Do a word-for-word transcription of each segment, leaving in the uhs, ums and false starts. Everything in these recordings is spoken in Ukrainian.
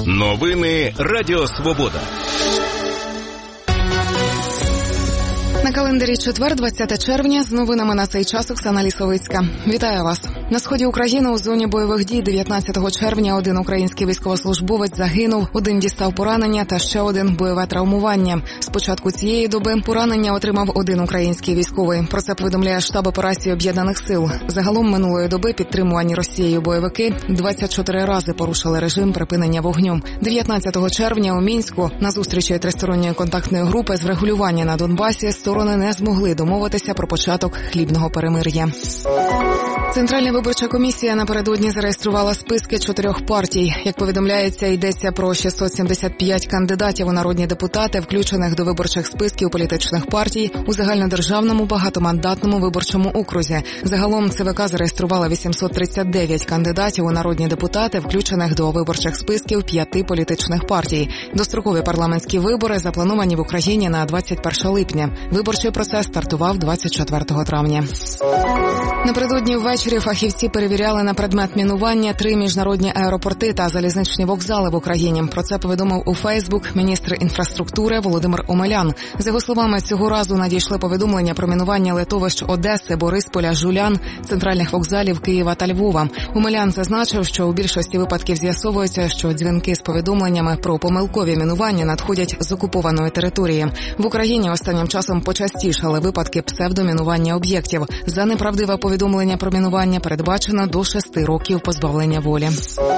Новини Радіо Свобода. На календарі четвер, двадцяте червня, з новинами на цей час Оксана Лісовицька. Вітаю вас. На сході України у зоні бойових дій дев'ятнадцятого червня один український військовослужбовець загинув, один дістав поранення та ще один – бойове травмування. З початку цієї доби поранення отримав один український військовий. Про це повідомляє штаб операції Об'єднаних сил. Загалом минулої доби підтримувані Росією бойовики двадцять чотири рази порушили режим припинення вогню. дев'ятнадцятого червня у Мінську на зустрічі тристоронньої контактної групи з врегулювання на Донбасі сторони не змогли домовитися про початок хлібного перемир'я. Центральна виборча комісія напередодні зареєструвала списки чотирьох партій. Як повідомляється, йдеться про шістсот сімдесят п'ять кандидатів у народні депутати, включених до виборчих списків політичних партій у загальнодержавному багатомандатному виборчому окрузі. Загалом ЦВК зареєструвала вісімсот тридцять дев'ять кандидатів у народні депутати, включених до виборчих списків п'яти політичних партій. Дострокові парламентські вибори заплановані в Україні на двадцять перше липня. Виборчий процес стартував двадцять четвертого травня. Напередодні ввечері фахівці перевіряли на предмет мінування три міжнародні аеропорти та залізничні вокзали в Україні. Про це повідомив у Фейсбук міністр інфраструктури Володимир Омелян. За його словами, цього разу надійшли повідомлення про мінування литовищ Одеси, Борисполя, Жулян, центральних вокзалів Києва та Львова. Омелян зазначив, що у більшості випадків з'ясовується, що дзвінки з повідомленнями про помилкові мінування надходять з окупованої території. В Україні останнім часом почастішали випадки псевдомінування об'єктів. За неправдиве повідомлення про мінування передбачено до шести років позбавлення волі.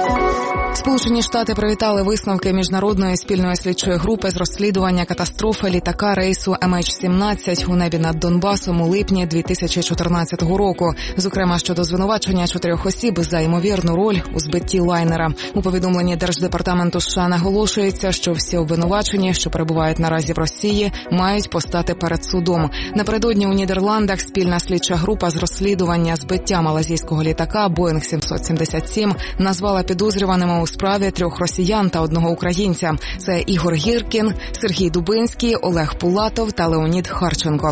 Сполучені Штати привітали висновки міжнародної спільної слідчої групи з розслідування катастрофи літака рейсу ем ейч сімнадцять у небі над Донбасом у липні дві тисячі чотирнадцятого року. Зокрема, щодо звинувачення чотирьох осіб за ймовірну роль у збитті лайнера. У повідомленні Держдепартаменту США наголошується, що всі обвинувачені, що перебувають наразі в Росії, мають постати перед судом. Напередодні у Нідерландах спільна слідча група з розслідування збиття малайзійського літака Боїнг сімсот сімдесят сім назвала підозрюваними у справі трьох росіян та одного українця. Це Ігор Гіркін, Сергій Дубинський, Олег Пулатов та Леонід Харченко.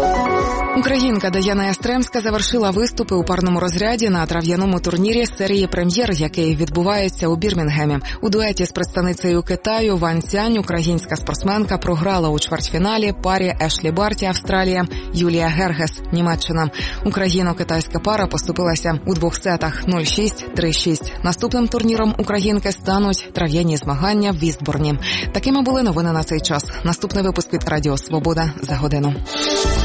Українка Даяна Ястремська завершила виступи у парному розряді на трав'яному турнірі серії «Прем'єр», який відбувається у Бірмінгемі. У дуеті з представницею Китаю Ван Цянь українська спортсменка програла у чвертьфіналі парі Ешлі Барті, Австралія, Юлія Гергес, Німеччина. Україно-китайська пара поступилася у двох сетах нуль шість - три шість. Наступним турніром українки стануть трав'яні змагання в Вістборні. Такими були новини на цей час. Наступний випуск від Радіо Свобода за годину.